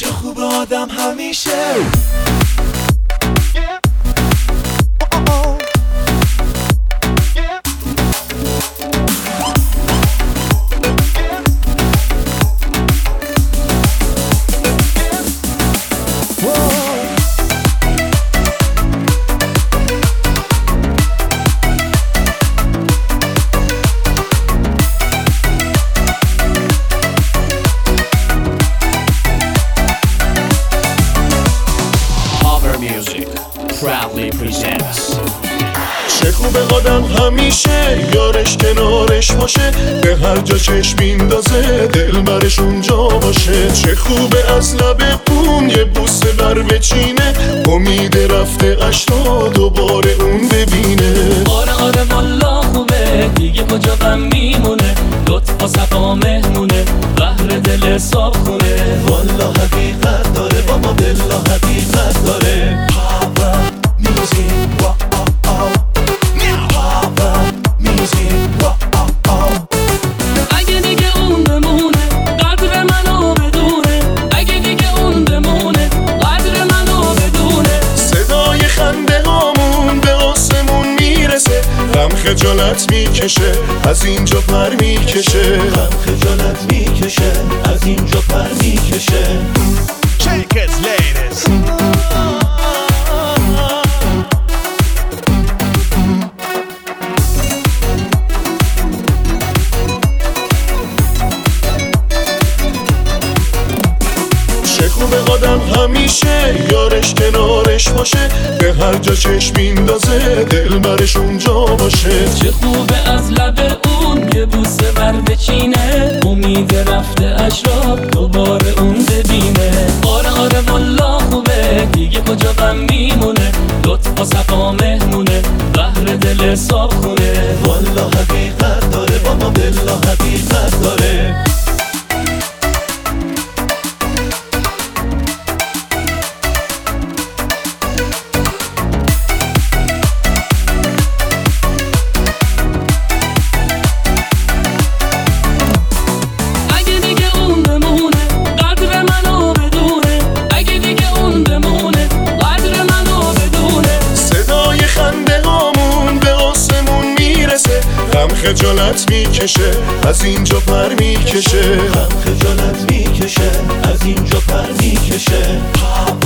چه خوب آدم همیشه. Proudly presents. چه خوب آدم همیشه یارش کنارش باشه، به هر جا چشم میندازه دل برش اونجا باشه. چه خوبه از لب اون یه بوسه بر بچینه، امید رفته اش رو دوباره اون ببینه. آره آره والا خوبه دیگه کجا غم میمونه، لطف و صفا مهمونه بهر دل صاف خونه. والا حقیقت داره بابا، بلا حقیقت داره. اگه دیگه اون بمونه قدر منو بدونه، اگه دیگه اون بمونه قدر منو بدونه. صدای خنده هامون به آسمون میرسه، غم خجالت میکشه از اینجا پر میکشه. غم خجالت میکشه از اینجا پر میکشه. Shake it, ladies. چه خوبه آدم همیشه یارش کنارش باشه، به هر جا چشم میندازه دل برش اونجا باشه. چه خوبه از لب اون یه بوسه بر بچینه، امید رفته اش را دوباره اون ببینه. آره آره والا خوبه دیگه کجا غم میمونه، لطف و صفا مهمونه بهر دل صاف خونه. والا حقیقت داره بابا، بلا حقیقت داره. خجالت میکشه از اینجا پر میکشه. غم خجالت میکشه از اینجا پر میکشه.